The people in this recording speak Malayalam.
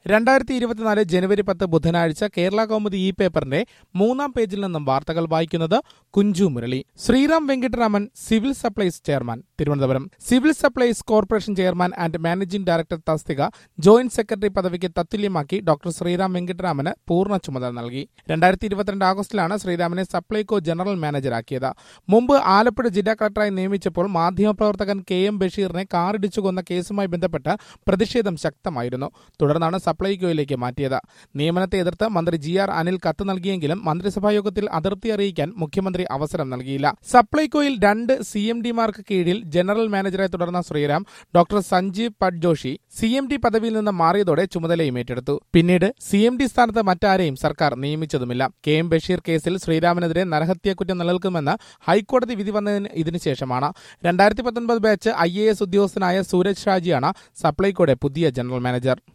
2024 ജനുവരി 10 ബുധനാഴ്ച കേരള കൗമുദി ഈ പേപ്പറിന്റെ 3-ാം പേജിൽ നിന്നും വാർത്തകൾ വായിക്കുന്നത് Kunju Murali. Sriram Venkitaraman civil supplies chairman Thiruvananthapuram. Civil supplies corporation chairman and managing director തസ്തിക ജോയിന്റ് സെക്രട്ടറി പദവിക്ക് തത്തുല്യമാക്കി ഡോക്ടർ ശ്രീറാം വെങ്കിട്ടരാമന് പൂർണ്ണ ചുമതല നൽകി. 2022 ആഗസ്റ്റിലാണ് ശ്രീറാമിനെ സപ്ലൈകോ ജനറൽ മാനേജറാക്കിയത്. മുമ്പ് ആലപ്പുഴ ജില്ലാ കളക്ടറായി നിയമിച്ചപ്പോൾ മാധ്യമപ്രവർത്തകൻ KM ബഷീറിനെ കാറിടിച്ചു കൊന്ന കേസുമായി ബന്ധപ്പെട്ട് പ്രതിഷേധം ശക്തമായിരുന്നു. തുടർന്നാണ് സപ്ലൈകോയിലേക്ക് മാറ്റിയത്. നിയമനത്തെ എതിർത്ത് മന്ത്രി GR അനിൽ കത്ത് നൽകിയെങ്കിലും മന്ത്രിസഭായോഗത്തിൽ അതിർത്തി അറിയിക്കാൻ മുഖ്യമന്ത്രി അവസരം നൽകിയില്ല. സപ്ലൈകോയിൽ 2 CMD-മാർക്ക് കീഴിൽ ജനറൽ മാനേജറായി തുടർന്ന ശ്രീറാം ഡോക്ടർ സഞ്ജീവ് പട്ജോഷി CMD പദവിയിൽ നിന്ന് മാറിയതോടെ ചുമതലയും ഏറ്റെടുത്തു. പിന്നീട് CMD സ്ഥാനത്ത് മറ്റാരെയും സർക്കാർ നിയമിച്ചതുമില്ല. KM ബഷീർ കേസിൽ ശ്രീറാമിനെതിരെ നരഹത്യാക്കുറ്റം നിലനിൽക്കുമെന്ന് ഹൈക്കോടതി വിധി വന്നതിന് ഇതിനുശേഷമാണ് 2019 ബാച്ച് IAS ഉദ്യോഗസ്ഥനായ സൂരജ് ഷാജിയാണ് സപ്ലൈകോയുടെ പുതിയ ജനറൽ മാനേജർ.